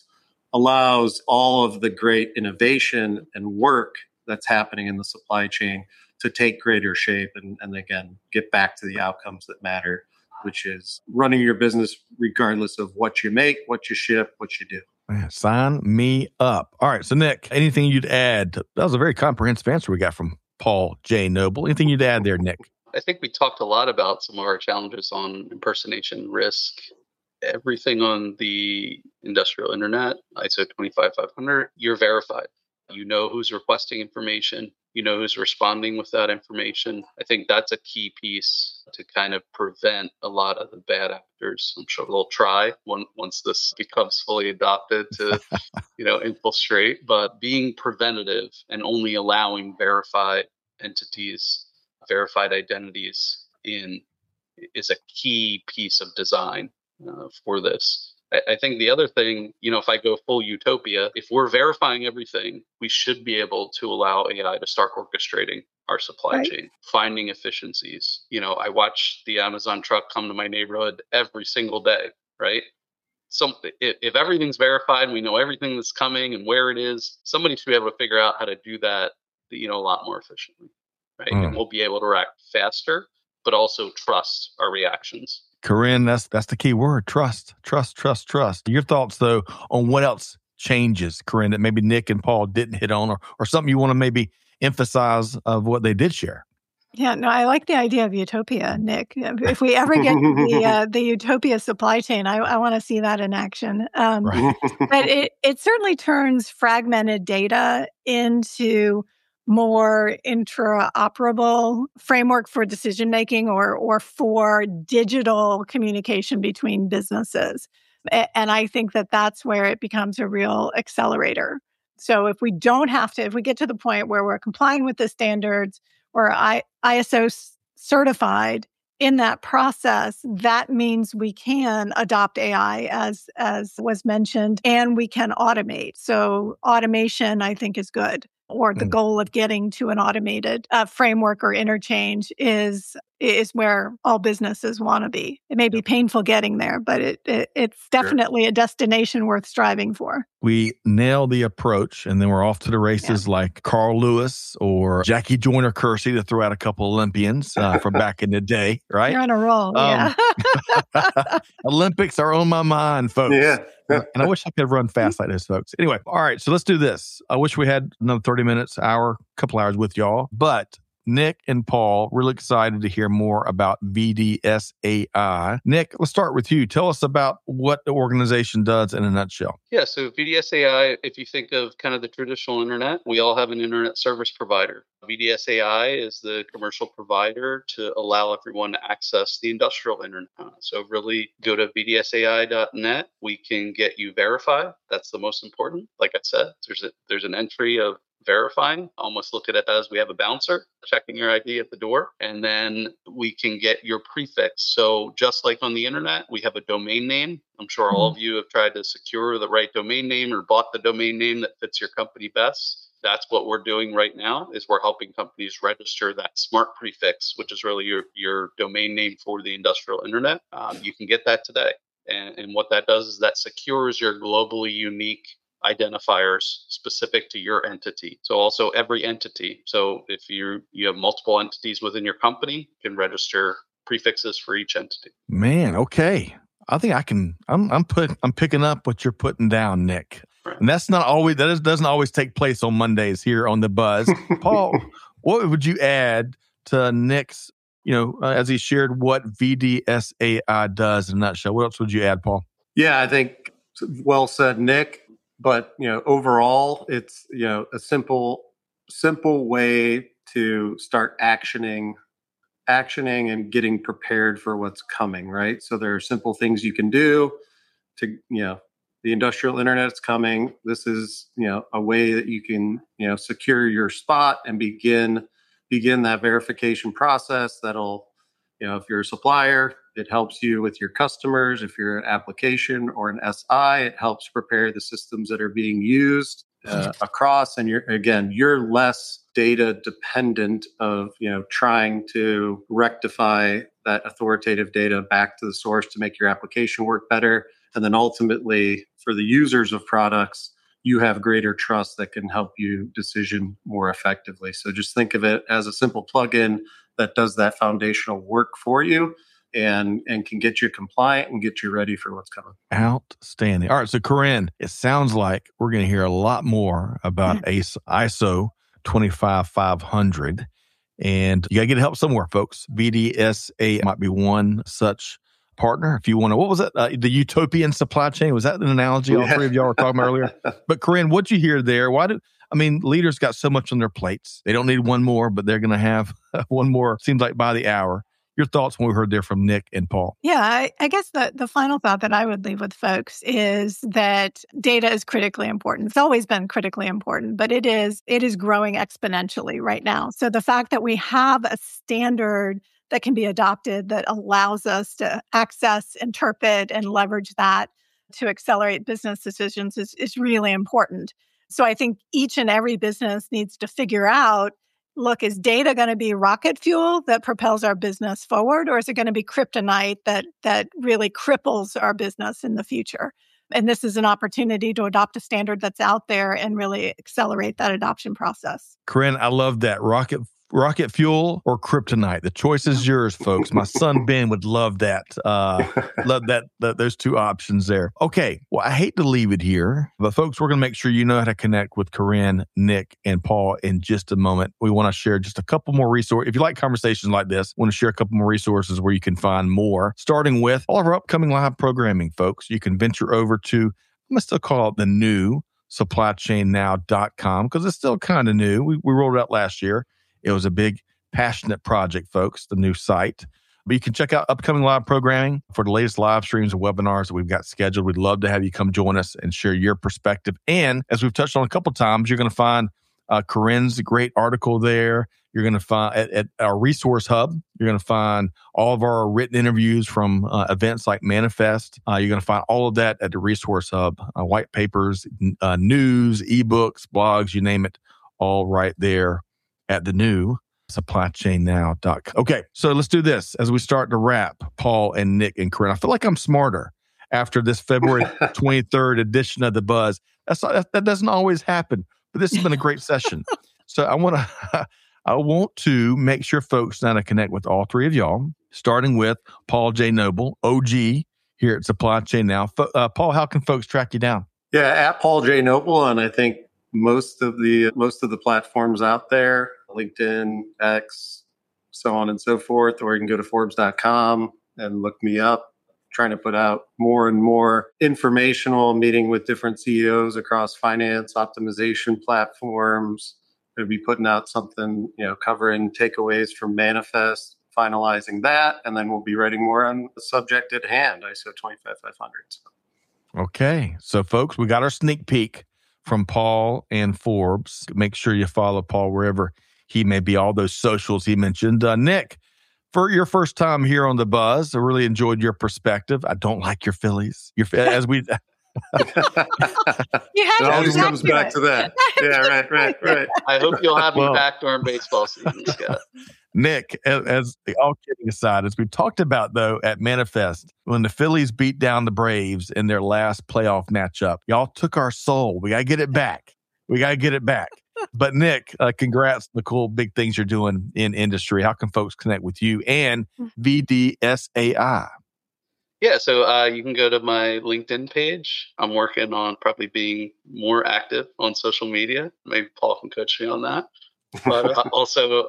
all of the great innovation and work that's happening in the supply chain to take greater shape and again, get back to the outcomes that matter, which is running your business regardless of what you make, what you ship, what you do. Man, sign me up. All right. So, Nick, anything you'd add? That was a very comprehensive answer we got from Paul J. Noble. Anything you'd add there, Nick? I think we talked a lot about some of our challenges on impersonation risk. Everything on the industrial internet, ISO 25500, you're verified. You know who's requesting information. You know who's responding with that information. I think that's a key piece to kind of prevent a lot of the bad actors. I'm sure they'll try once this becomes fully adopted to, infiltrate. But being preventative and only allowing verified entities, verified identities in is a key piece of design for this. I think the other thing, if I go full utopia, if we're verifying everything, we should be able to allow AI to start orchestrating our supply chain, finding efficiencies. I watch the Amazon truck come to my neighborhood every single day, right? So if everything's verified, we know everything that's coming and where it is, somebody should be able to figure out how to do that, a lot more efficiently, right? And we'll be able to react faster, but also trust our reactions. Corinne, that's the key word, trust. Your thoughts, though, on what else changes, Corinne, that maybe Nick and Paul didn't hit on or something you want to maybe emphasize of what they did share? Yeah, no, I like the idea of utopia, Nick. If we ever get the utopia supply chain, I want to see that in action. But it certainly turns fragmented data into more interoperable framework for decision making or for digital communication between businesses. And I think that that's where it becomes a real accelerator. So if we get to the point where we're complying with the standards or ISO certified in that process, that means we can adopt AI as was mentioned, and we can automate. So automation, I think, is good. Or the goal of getting to an automated framework or interchange is where all businesses want to be. It may be painful getting there, but it's definitely a destination worth striving for. We nail the approach, and then we're off to the races like Carl Lewis or Jackie Joyner-Kersee, to throw out a couple Olympians from back in the day, right? You're on a roll, yeah. Olympics are on my mind, folks. Yeah. And I wish I could run fast like those folks. Anyway, all right, so let's do this. I wish we had another 30 minutes, couple hours with y'all. But Nick and Paul, really excited to hear more about VDSAI. Nick, let's start with you. Tell us about what the organization does in a nutshell. Yeah, so VDSAI, if you think of kind of the traditional internet, we all have an internet service provider. VDSAI is the commercial provider to allow everyone to access the industrial internet. So really go to VDSAI.net. We can get you verified. That's the most important. Like I said, there's an entry of verifying. Almost look at it as we have a bouncer checking your ID at the door, and then we can get your prefix. So just like on the internet, we have a domain name. I'm sure all of you have tried to secure the right domain name or bought the domain name that fits your company best. That's what we're doing right now, is we're helping companies register that smart prefix, which is really your domain name for the industrial internet. You can get that today. And what that does is that secures your globally unique identifiers specific to your entity. So also every entity. So if you have multiple entities within your company, you can register prefixes for each entity. Man, okay. I think I can. I'm picking up what you're putting down, Nick. Right. And that's not always. Doesn't always take place on Mondays here on the Buzz. Paul, what would you add to Nick's? As he shared what VDSAI does in a nutshell. What else would you add, Paul? Yeah, I think well said, Nick. But overall, it's a simple way to start actioning and getting prepared for what's coming, right? So there are simple things you can do to the industrial internet's coming. This is a way that you can secure your spot and begin that verification process. That'll if you're a supplier, it helps you with your customers. If you're an application or an SI, it helps prepare the systems that are being used across. And you're less data dependent of trying to rectify that authoritative data back to the source to make your application work better. And then ultimately, for the users of products, you have greater trust that can help you decision more effectively. So just think of it as a simple plugin that does that foundational work for you and can get you compliant and get you ready for what's coming. Outstanding. All right, so Corinne, it sounds like we're going to hear a lot more about ISO 25500. And you got to get help somewhere, folks. VDSA might be one such partner. If you want to, what was it? The utopian supply chain? Was that an analogy all three of y'all were talking about earlier? But Corinne, what'd you hear there? Leaders got so much on their plates. They don't need one more, but they're going to have one more, seems like by the hour. Your thoughts when we heard there from Nick and Paul? Yeah, I guess the final thought that I would leave with folks is that data is critically important. It's always been critically important, but it is growing exponentially right now. So the fact that we have a standard that can be adopted that allows us to access, interpret, and leverage that to accelerate business decisions is really important. So I think each and every business needs to figure out, look, is data going to be rocket fuel that propels our business forward, or is it going to be kryptonite that really cripples our business in the future? And this is an opportunity to adopt a standard that's out there and really accelerate that adoption process. Corinne, I love that. Rocket fuel or kryptonite. The choice is yours, folks. My son Ben would love that. Love that. Those two options there. Okay. Well, I hate to leave it here, but folks, we're going to make sure you know how to connect with Corinne, Nick, and Paul in just a moment. We want to share just a couple more resources. If you like conversations like this, we want to share a couple more resources where you can find more, starting with all of our upcoming live programming, folks. You can venture over to, I'm going to still call it the new supplychainnow.com because it's still kind of new. We rolled it out last year. It was a big, passionate project, folks, the new site. But you can check out upcoming live programming for the latest live streams and webinars that we've got scheduled. We'd love to have you come join us and share your perspective. And as we've touched on a couple of times, you're going to find Corinne's great article there. You're going to find at our resource hub, you're going to find all of our written interviews from events like Manifest. You're going to find all of that at the resource hub, white papers, news, ebooks, blogs, you name it, all right there at the new supplychainnow.com. Okay, so let's do this as we start to wrap, Paul and Nick and Corinne. I feel like I'm smarter after this February 23rd edition of The Buzz. That doesn't always happen, but this has been a great session. So I want to make sure folks know how to connect with all three of y'all, starting with Paul J. Noble, OG here at Supply Chain Now. Paul, how can folks track you down? Yeah, at Paul J. Noble, and I think most of the platforms out there, LinkedIn, X, so on and so forth, or you can go to Forbes.com and look me up. Trying to put out more and more informational, meeting with different CEOs across finance, optimization platforms. Going to be putting out something, covering takeaways from Manifest, finalizing that, and then we'll be writing more on the subject at hand, ISO 25500. Okay, so folks, we got our sneak peek from Paul and Forbes. Make sure you follow Paul wherever he may be, all those socials he mentioned. Nick, for your first time here on The Buzz, I really enjoyed your perspective. I don't like your Phillies. It always comes back to that. Yeah, right. I hope you'll have me back during baseball season, Scott. Nick, as all kidding aside, as we've talked about, though, at Manifest, when the Phillies beat down the Braves in their last playoff matchup, y'all took our soul. We got to get it back. But Nick, congrats on the cool big things you're doing in industry. How can folks connect with you and VDSAI? Yeah, so you can go to my LinkedIn page. I'm working on probably being more active on social media. Maybe Paul can coach me on that. But also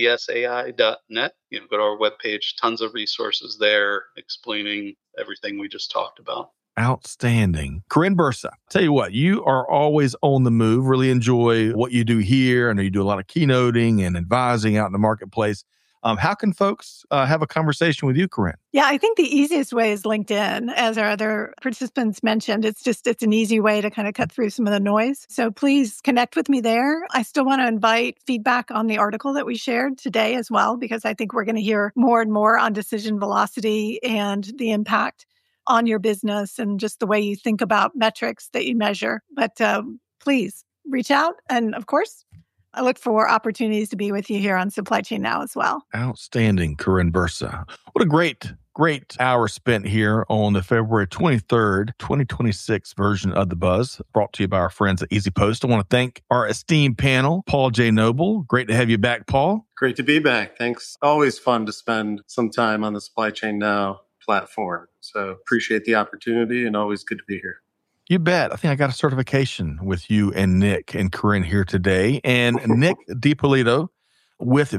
VDSAI.net. Go to our webpage. Tons of resources there explaining everything we just talked about. Outstanding. Corinne Bursa, tell you what, you are always on the move. Really enjoy what you do here. I know you do a lot of keynoting and advising out in the marketplace. How can folks have a conversation with you, Corinne? Yeah, I think the easiest way is LinkedIn. As our other participants mentioned, it's an easy way to kind of cut through some of the noise. So please connect with me there. I still want to invite feedback on the article that we shared today as well, because I think we're going to hear more and more on decision velocity and the impact on your business and just the way you think about metrics that you measure. But please reach out. And of course, I look for opportunities to be with you here on Supply Chain Now as well. Outstanding, Corinne Bursa. What a great hour spent here on the February 23rd, 2026 version of The Buzz, brought to you by our friends at EasyPost. I want to thank our esteemed panel, Paul J. Noble. Great to have you back, Paul. Great to be back. Thanks. Always fun to spend some time on the Supply Chain Now platform. So appreciate the opportunity and always good to be here. You bet. I think I got a certification with you and Nick and Corinne here today. And Nick DiPolito with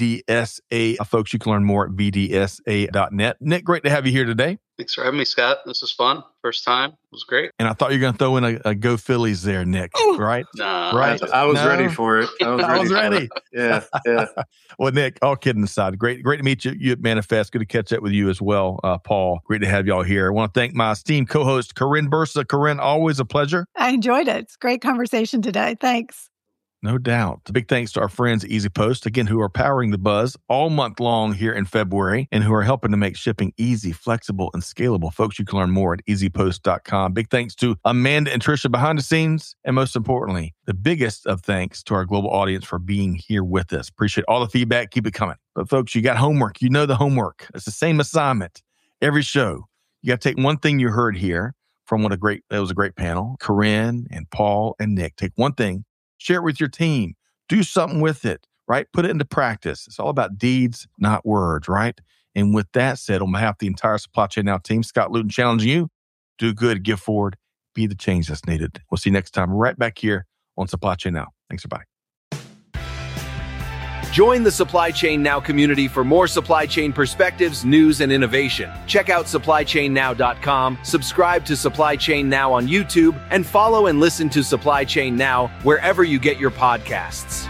VDSA. Folks, you can learn more at VDSA.net. Nick, great to have you here today. Thanks for having me, Scott. This was fun. First time. It was great. And I thought you were going to throw in a Go Phillies there, Nick, right? Nah. Right? I was ready for it. I was ready. Yeah. Well, Nick, all kidding aside, great to meet you at Manifest. Good to catch up with you as well, Paul. Great to have y'all here. I want to thank my esteemed co-host, Corinne Bursa. Corinne, always a pleasure. I enjoyed it. It's a great conversation today. Thanks. No doubt. Big thanks to our friends at EasyPost, again, who are powering The Buzz all month long here in February and who are helping to make shipping easy, flexible, and scalable. Folks, you can learn more at easypost.com. Big thanks to Amanda and Tricia behind the scenes. And most importantly, the biggest of thanks to our global audience for being here with us. Appreciate all the feedback. Keep it coming. But folks, you got homework. You know the homework. It's the same assignment every show. You got to take one thing you heard here from it was a great panel, Corinne and Paul and Nick. Take one thing. Share it with your team. Do something with it, right? Put it into practice. It's all about deeds, not words, right? And with that said, on behalf of the entire Supply Chain Now team, Scott Luton challenging you, do good, give forward, be the change that's needed. We'll see you next time right back here on Supply Chain Now. Thanks, everybody. Join the Supply Chain Now community for more supply chain perspectives, news, and innovation. Check out supplychainnow.com, subscribe to Supply Chain Now on YouTube, and follow and listen to Supply Chain Now wherever you get your podcasts.